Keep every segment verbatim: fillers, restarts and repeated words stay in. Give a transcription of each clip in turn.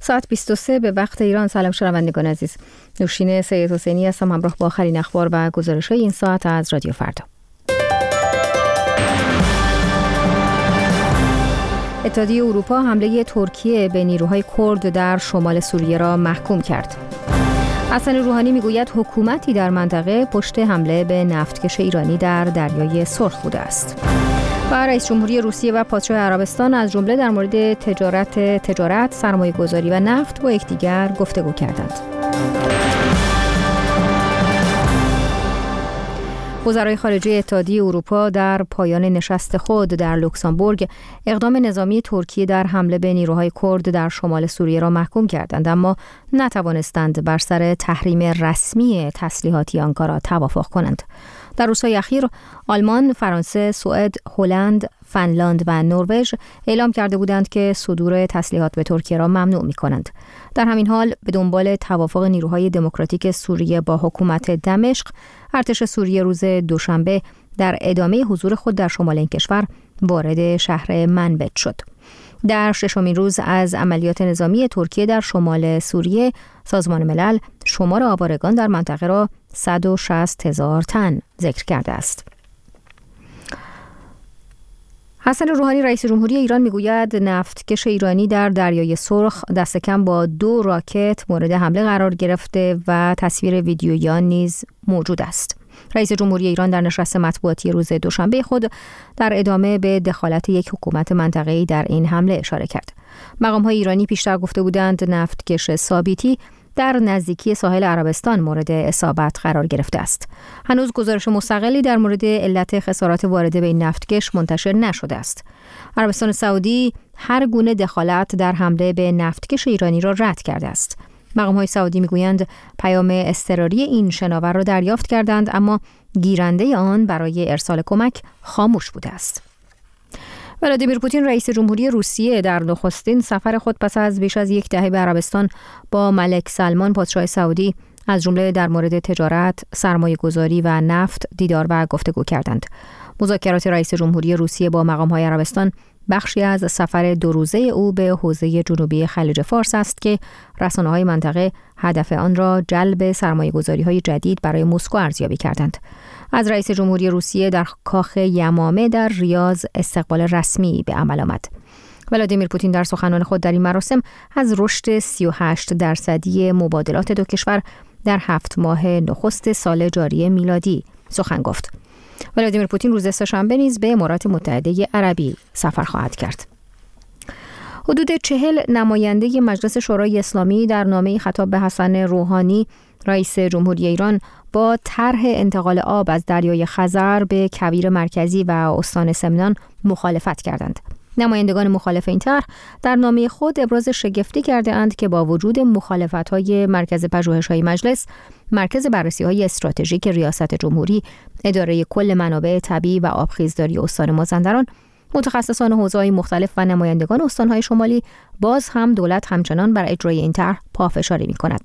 ساعت بیست و سه به وقت ایران. سلام شنوندگان عزیز، نوشین سید حسینی هستم همراه با آخرین اخبار و گزارش‌های این ساعت از رادیو فردا. اتحادیه اروپا حمله ترکیه به نیروهای کرد در شمال سوریه را محکوم کرد. حسن روحانی میگوید حکومتی در منطقه پشت حمله به نفتکش ایرانی در دریای سرخ بوده است. و رئیس جمهوری روسیه و پادشاه عربستان از جمله در مورد تجارت، تجارت، سرمایه‌گذاری و نفت با یکدیگر گفتگو کردند. وزرای خارجه اتحادیه اروپا در پایان نشست خود در لوکزامبورگ اقدام نظامی ترکیه در حمله به نیروهای کرد در شمال سوریه را محکوم کردند، اما نتوانستند بر سر تحریم رسمی تسلیحاتی آنکارا توافق کنند. در روزهای اخیر آلمان، فرانسه، سوئد، هلند، فنلاند و نروژ اعلام کرده بودند که صدور تسلیحات به ترکیه را ممنوع می‌کنند. در همین حال به دنبال توافق نیروهای دموکراتیک سوریه با حکومت دمشق، ارتش سوریه روز دوشنبه در ادامه حضور خود در شمال این کشور وارد شهر منبج شد. در ششمین روز از عملیات نظامی ترکیه در شمال سوریه، سازمان ملل شمار آوارگان در منطقه را صد و شصت هزار تن ذکر کرده است. حسن روحانی رئیس جمهوری ایران میگوید نفتکش ایرانی در دریای سرخ دست کم با دو راکت مورد حمله قرار گرفته و تصویر ویدیویی آن نیز موجود است. رئیس جمهوری ایران در نشست مطبوعاتی روز دوشنبه خود در ادامه به دخالت یک حکومت منطقه‌ای در این حمله اشاره کرد. مقام‌های ایرانی پیشتر گفته بودند نفتکش ثابتی در نزدیکی ساحل عربستان مورد اصابت قرار گرفته است. هنوز گزارش مستقلی در مورد علت خسارات وارده به این نفتکش منتشر نشده است. عربستان سعودی هر گونه دخالت در حمله به نفتکش ایرانی را رد کرده است. مقام‌های سعودی میگویند پیام اضطراری این شناور را دریافت کردند، اما گیرنده آن برای ارسال کمک خاموش بوده است. ولادیمیر پوتین رئیس جمهوری روسیه در نخستین سفر خود پس از بیش از یک دهه به عربستان با ملک سلمان پادشاه سعودی از جمله در مورد تجارت، سرمایه‌گذاری و نفت دیدار و گفتگو کردند. مذاکرات رئیس جمهوری روسیه با مقام‌های عربستان بخشی از سفر دو روزه او به حوزه جنوبی خلیج فارس است که رسانه‌های منطقه هدف آن را جلب سرمایه‌گذاری‌های جدید برای مسکو ارزیابی کردند. از رئیس جمهوری روسیه در کاخ یمامه در ریاض استقبال رسمی به عمل آمد. ولادیمیر پوتین در سخنان خود در این مراسم از رشد سی و هشت درصدی مبادلات دو کشور در هفت ماه نخست سال جاری میلادی سخن گفت. ولادیمیر پوتین روز سه‌شنبه نیز به امارات متحده عربی سفر خواهد کرد. حدود چهل نماینده مجلس شورای اسلامی در نامه‌ای خطاب به حسن روحانی رئیس جمهوری ایران با طرح انتقال آب از دریای خزر به کویر مرکزی و استان سمنان مخالفت کردند. نمایندگان مخالف این طرح در نامه خود ابراز شگفتی کرده اند که با وجود مخالفت‌های مرکز پژوهش‌های مجلس، مرکز بررسی‌های استراتژیک ریاست جمهوری، اداره کل منابع طبیعی و آبخیزداری استان مازندران، متخصصان حوزه‌های مختلف و نمایندگان استان‌های شمالی، باز هم دولت همچنان بر اجرای این طرح پافشاری می‌کند.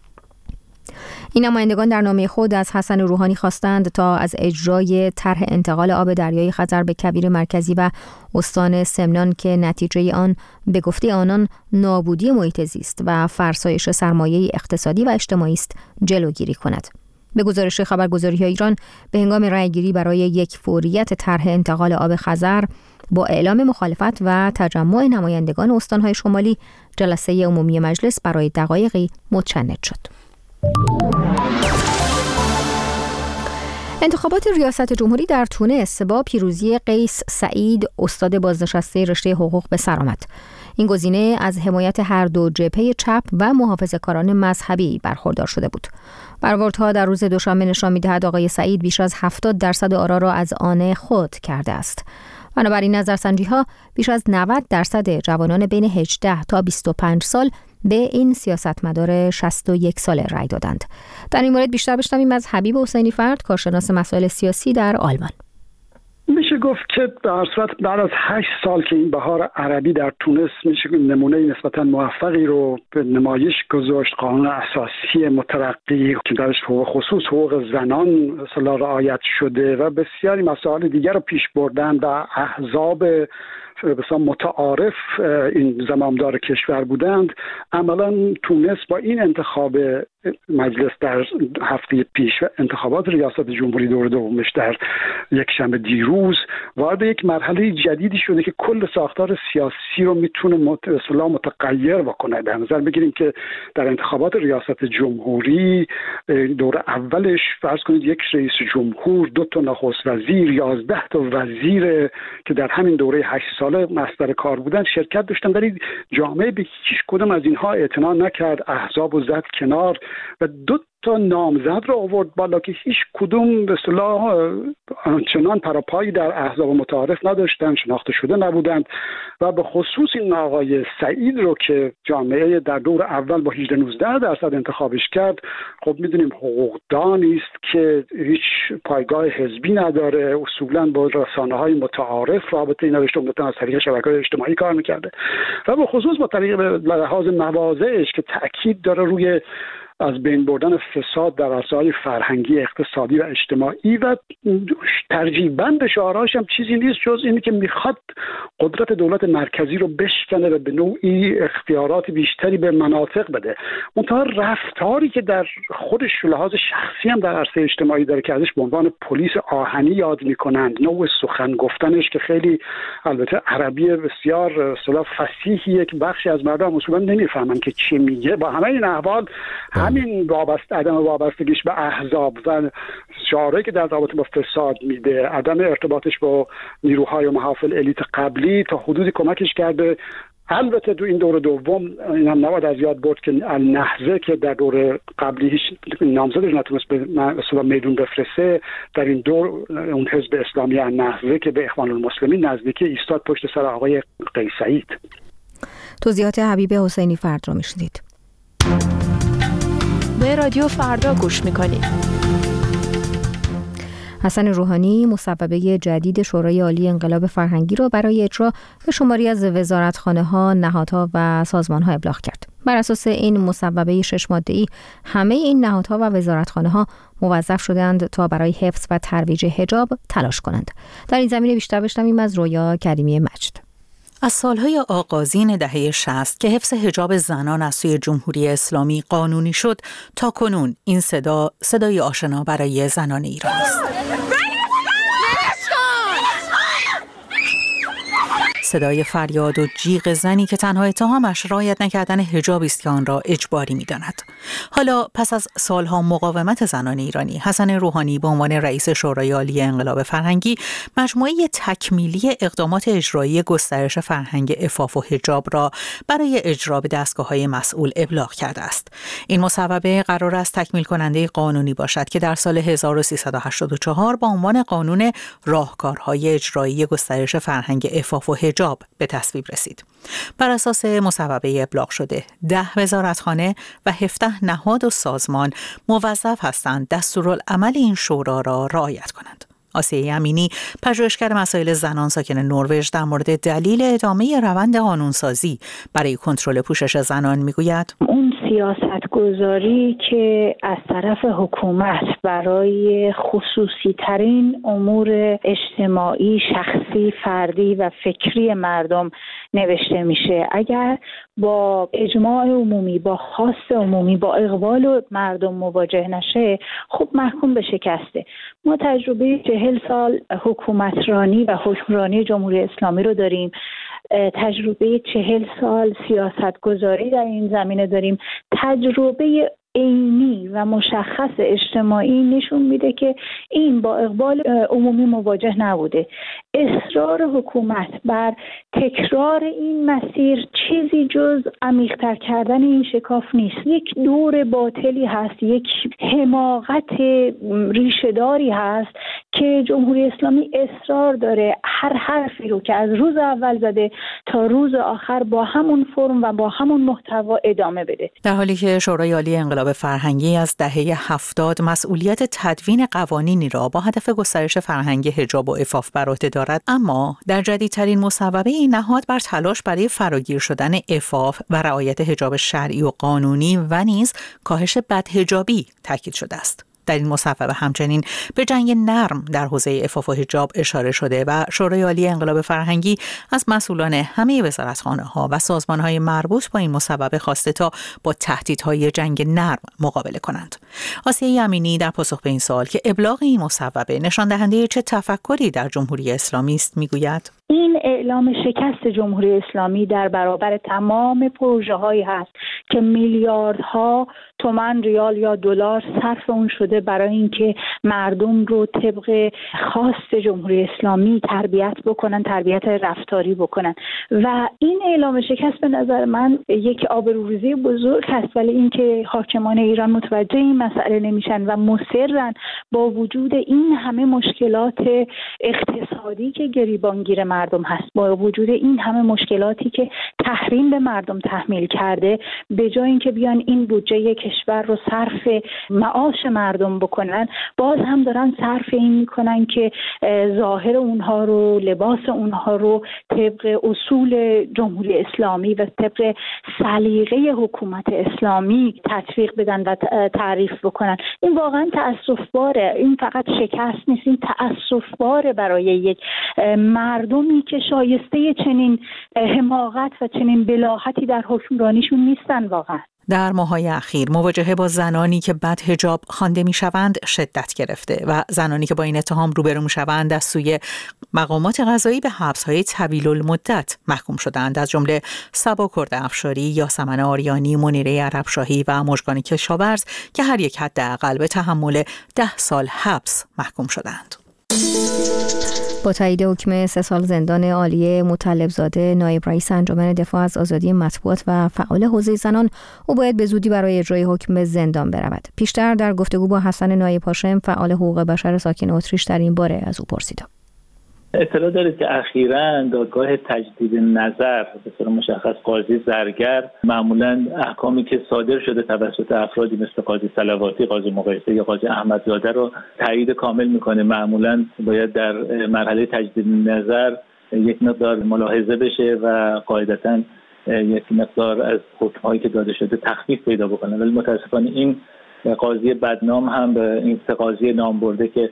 این نمایندگان در نامه خود از حسن روحانی خواستند تا از اجرای طرح انتقال آب دریای خزر به کویر مرکزی و استان سمنان که نتیجه آن به گفته آنان نابودی محیط زیست و فرسایش سرمایه اقتصادی و اجتماعی است جلوگیری کند. به گزارش خبرگزاری‌های ایران به هنگام رأیگیری برای یک فوریت طرح انتقال آب خزر با اعلام مخالفت و تجمع نمایندگان استان‌های شمالی، جلسه عمومی مجلس برای دقایقی متشنج شد. انتخابات ریاست جمهوری در تونس با پیروزی قیس سعید استاد بازنشسته رشته حقوق به سر آمد. این گزینه از حمایت هر دو جبهه چپ و محافظه‌کاران مذهبی برخوردار شده بود. برآوردها در روز دوشنبه نشان می‌دهد آقای سعید بیش از هفتاد درصد آرا را از آن خود کرده است. بنابراین نظرسنجی‌ها بیش از نود درصد جوانان بین هجده تا بیست و پنج سال به این سیاستمدار شصت و یک ساله رأی دادند. در این مورد بیشتر بشنویم از حبیب حسینی فرد، کارشناس مسائل سیاسی در آلمان. میشه گفت که در صورت بعد از هشت سال که این بهار عربی در تونس میشه نمونه نسبتا موفقی رو به نمایش گذاشت، قانون اساسی مترقی که درش حقوق خصوص حقوق زنان اصلا رعایت شده و بسیاری مسائل دیگر رو پیش بردن و احزاب بسیار متعارف این زمامدار کشور بودند، عملا تونست با این انتخاب مجلس در هفته پیش و انتخابات ریاست جمهوری دور دومش در یک شنبه دیروز وارد یک مرحله جدیدی شده که کل ساختار سیاسی رو میتونه اصطلاحاً متغیر بکنه. در نظر بگیریم که در انتخابات ریاست جمهوری دور اولش فرض کنید یک رئیس جمهور، دو تا نخست وزیر، یازده تا وزیر که در همین دوره هشت ساله مصدر کار بودن شرکت داشتن، ولی جامعه به هیچ کدوم از اینها اعتنا نکرد، احزاب و زد کنار و دو تا نامزد رو آورد بالا که هیچ کدوم به اصطلاح آنچنان پراپایی در احزاب متعارف نداشتن، شناخته شده نبودند و به خصوص این آقای سعید رو که جامعه در دور اول با هجده نوزده درصد انتخابش کرد، خب میدونیم حقوقدانی است که هیچ پایگاه حزبی نداره، اصولا با رسانه‌های متعارف رابطه نداشته، عمدتاً از طریق شبکه‌های اجتماعی کار می‌کرده و به خصوص با طریق لحاظ مواضعش که تأکید داره روی از بین بردن فساد در عرصه‌های فرهنگی، اقتصادی و اجتماعی و ترجیحاً شعارهاش هم چیزی نیست جز اینی که میخواد قدرت دولت مرکزی رو بشکنه و به نوعی اختیارات بیشتری به مناطق بده. منتها رفتاری که در خودش لحاظ شخصی هم در عرصه اجتماعی داره که ازش به عنوان پلیس آهنی یاد میکنند، نوع سخن گفتنش که خیلی البته عربی بسیار اصطلاح فصیحیه که بخشی از مردم اصولا نمیفهمن که چی میگه. با همه این احوال همین وابسته عدم وابستگیش به احزاب و شعارهایی که در رابطه با فساد میده، عدم ارتباطش با نیروهای و محافل الیت قبلی تا حدودی کمکش کرده. البته تو این دور دوم این هم نباید از یاد برد که النهضه که در دور قبلی هیچ نامزدش نتونست به اصلا میدون بفرسته، در این دور اون حزب اسلامی النهضه که به اخوان المسلمین نزدیکی ایستاد پشت سر آقای قیس سعید. توضیحات حبیب حسینی فرد رو میشنید. به رادیو فردا گوش میکنید. حسن روحانی مصوبه جدید شورای عالی انقلاب فرهنگی را برای اجرا به شماری از وزارتخانه‌ها، نهادها و سازمان‌ها ابلاغ کرد. بر اساس این مصوبه شش ماده‌ای همه این نهادها و وزارتخانه‌ها موظف شدند تا برای حفظ و ترویج حجاب تلاش کنند. در این زمینه بیشتر بشنویم از رویا کریمی مجد. از سالهای آغازین دهه شصت که حفظ حجاب زنان از سوی جمهوری اسلامی قانونی شد تا کنون این صدا صدای آشنا برای زنان ایرانی است. صدای فریاد و جیغ زنی که تنها اتهامش رعایت نکردن حجابی است که آن را اجباری می‌داند. حالا پس از سالها مقاومت زنان ایرانی، حسن روحانی به عنوان رئیس شورای عالی انقلاب فرهنگی مجموعه تکمیلی اقدامات اجرایی گسترش فرهنگ عفاف و حجاب را برای اجرا به دستگاه‌های مسئول ابلاغ کرده است. این مصوبه قرار است تکمیل کننده قانونی باشد که در سال هزار و سیصد و هشتاد و چهار با عنوان قانون راهکارهای اجرایی گسترش فرهنگ عفاف و حجاب به تصویب رسید. بر اساس مصوبه ابلاغ شده ده وزارتخانه و هفده نهاد و سازمان موظف هستند دستورالعمل این شورا را رعایت کنند. آسیه امینی، پژوهشگر مسائل زنان ساکن نروژ، در مورد دلیل ادامه روند قانونسازی برای کنترل پوشش زنان میگوید: اون سیاست گذاری که از طرف حکومت برای خصوصی ترین امور اجتماعی، شخصی، فردی و فکری مردم نوشته میشه، اگر با اجماع عمومی، با خواست عمومی، با اقبال مردم مواجه نشه، خب محکوم به شکسته. ما تجربه چهل سال حکومترانی و حکمرانی جمهوری اسلامی رو داریم، تجربه چهل سال سیاست گذاری در این زمینه داریم، تجربه عینی و مشخص اجتماعی نشون میده که این با اقبال عمومی مواجه نبوده. اصرار حکومت بر تکرار این مسیر چیزی جز عمیق‌تر کردن این شکاف نیست. یک دور باطلی هست، یک حماقت ریشه‌داری هست که جمهوری اسلامی اصرار داره هر حرفی رو که از روز اول زده تا روز آخر با همون فرم و با همون محتوا ادامه بده. در حالی که شورای عالی انقلاب فرهنگی از دهه هفتاد مسئولیت تدوین قوانینی را با هدف گسترش فرهنگ حجاب و عفاف بر عهده دارد، اما در جدیدترین مصوبه این نهاد بر تلاش برای فراگیر شدن عفاف و رعایت حجاب شرعی و قانونی و نیز کاهش بدحجابی تاکید شده است. در این مصوبه همچنین به جنگ نرم در حوزه عفاف و حجاب اشاره شده و شورای عالی انقلاب فرهنگی از مسئولان همه وزارتخانه‌ها و سازمان‌های مربوط با این مصوبه خواسته تا با تهدیدهای جنگ نرم مقابله کنند. آسیه امینی در پاسخ به این سوال که ابلاغ این مصوبه نشان دهنده چه تفکری در جمهوری اسلامی است میگوید: این اعلام شکست جمهوری اسلامی در برابر تمام پروژه‌هایی هست که میلیاردها تومان، ریال یا دلار صرف اون شده برای اینکه مردم رو طبق خواست جمهوری اسلامی تربیت بکنن، تربیت رفتاری بکنن و این اعلام شکست به نظر من یک آبروریزی بزرگ هست. ولی اینکه حاکمان ایران متوجه این مسئله نمیشن و مصرن با وجود این همه مشکلات اقتصادی که گریبانگیر مردم هست، با وجود این همه مشکلاتی که تحریم به مردم تحمیل کرده، به جای اینکه بیان این بودجه کشور رو صرف معاش مردم بکنن، باز هم دارن صرف این میکنن که ظاهر اونها رو، لباس اونها رو طبق اصول جمهوری اسلامی و طبق سلیقه حکومت اسلامی تطبیق بدن و تعریف بکنن. این واقعا تأسف‌باره. این فقط شکست نیست، این تأسف‌باره برای یک مردمی که شایسته چنین حماقت و چنین بلاهتی در حکمرانیشون نیستن. واقعا در ماه‌های اخیر مواجهه با زنانی که بدحجاب خوانده می‌شوند شدت گرفته و زنانی که با این اتهام روبرو می‌شوند از سوی مقامات قضایی به حبس‌های طویل المدت محکوم شدند، از جمله صبا کرده افشاری، یاسمن آریانی، منیره عربشاهی و مژگان کشاورز که هر یک حداقل به تحمل ده سال حبس محکوم شدند. با تایید حکم سه سال زندان عالیه مطلب‌زاده، نایب رئیس انجمن دفاع از آزادی مطبوعات و فعال حوزه زنان، او باید به زودی برای اجرای حکم زندان برود. پیشتر در گفتگو با حسن نایب هاشم، فعال حقوق بشر ساکن اتریش، در این باره از او پرسیدم. اطلاع دارید که اخیراً دادگاه تجدید نظر به طور مشخص قاضی زرگر معمولاً احکامی که صادر شده توسط افرادی مثل قاضی صلواتی، قاضی مقایسه یا قاضی احمدزاده رو تایید کامل میکنه. معمولاً باید در مرحله تجدید نظر یک مقدار ملاحظه بشه و قاعدتاً یک مقدار از حکم‌هایی که داده شده تخفیف پیدا بکنه. ولی متاسفانه این قاضی بدنام هم به این سه قاضی نام برده که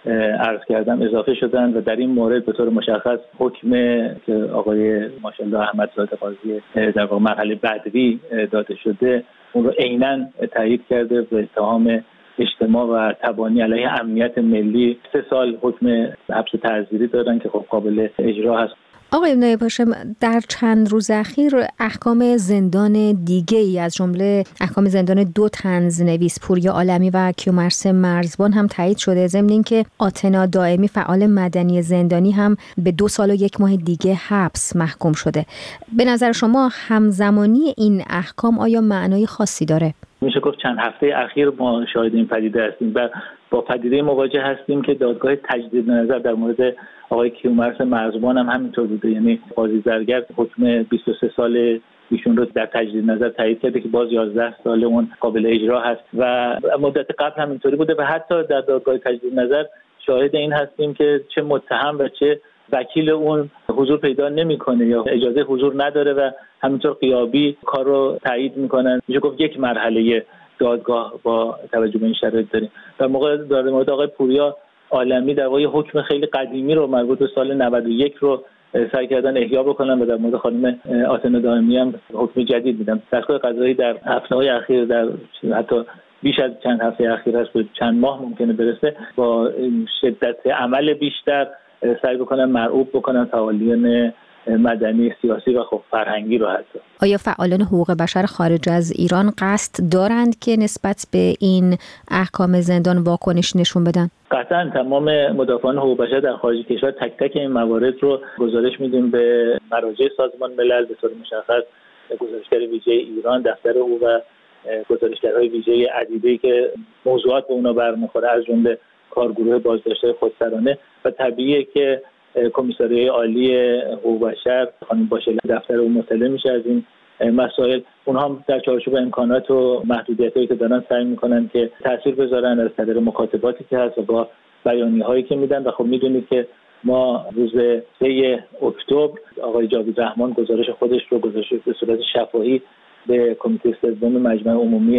عرض کردم اضافه شدن و در این مورد به طور مشخص حکم که آقای ماشاءالله احمدزاده قاضی در واقع مرحله بدوی داده شده اون رو عیناً تایید کرده به اتهام اجتماع و تبانی علیه امنیت ملی. سه سال حکم حبس تعزیری دادن که خب قابل اجرا هست. آقای نایب هاشم، در چند روز اخیر احکام زندان دیگه ای از جمله احکام زندان دو طنزنویس، پوریا عالمی و کیومرث مرزبان هم تایید شده، ضمن اینکه آتنا دائمی فعال مدنی زندانی هم به دو سال و یک ماه دیگه حبس محکوم شده. به نظر شما همزمانی این احکام آیا معنای خاصی داره؟ میشه گفت چند هفته اخیر ما شاهد این پدیده هستیم و با پدیده مواجه هستیم که دادگاه تجدید نظر در مورد آقای کیومرث مرزبان هم همینطور بوده. یعنی قاضی زرگر حکم بیست و سه سال ایشون رو در تجدید نظر تایید کرده که باز یازده سال اون قابل اجرا هست و مدت قبل هم اینطوری بوده و حتی در دادگاه تجدید نظر شاهد این هستیم که چه متهم و چه وکیل اون حضور پیدا نمیکنه یا اجازه حضور نداره و همینطور غیابی کار رو تایید میکنن. میشه گفت یک مرحله دادگاه با توجه به این شرایط داریم. در موقع در مورد آقای پوریا عالمی در واقع حکم خیلی قدیمی رو مربوط به سال نود و یک رو سعی کردن احیا بکنن و در مورد خانم آتنا دائمی هم حکم جدید میدن. دستگاه قضایی در هفته‌های اخیر، در حتی بیش از چند هفته اخیر هست، چند ماه ممکنه برسه، با شدت عمل بیشتر سعی بکنن مرعوب بکنن فعالین مدنی، سیاسی و خب فرهنگی رو حتی. آیا فعالان حقوق بشر خارج از ایران قصد دارند که نسبت به این احکام زندان واکنش نشون بدن؟ قطعا تمام مدافعان حقوق بشر در خارج کشور تک تک این موارد رو گزارش میدیم به مراجع سازمان ملل، به طور مشخص گزارشگر ویژه ایران، دفتر او و گزارشگرهای ویژه عدیده‌ای که موضوعات به اونا برمیخوره، از جمله کارگروه بازداشت خودسرانه و طبیعیه که کمیساریای عالی حقوق بشر خانم باشله دفتر او مطلع میشه از این مسائل. اونها هم در چارچوب امکانات و محدودیتایی که دارن سعی میکنن که تاثیر بذارن از طریق مکاتباتی که هست و با بیانیه‌هایی که میدن. و خب میدونید که ما روز سه اکتبر آقای جاوید رحمان گزارش خودش رو گزارش به صورت شفاهی به کمیته سوم مجمع عمومی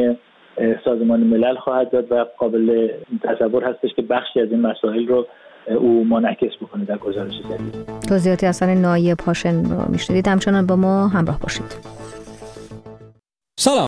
سازمان ملل خواهد داد و قابل تصور هستش که بخشی از این مسائل رو او منعکس بکنه در گزارش جدید. توضیحات حسن نایب هاشم رو میشنیدید. همچنان با ما همراه باشید. سلام،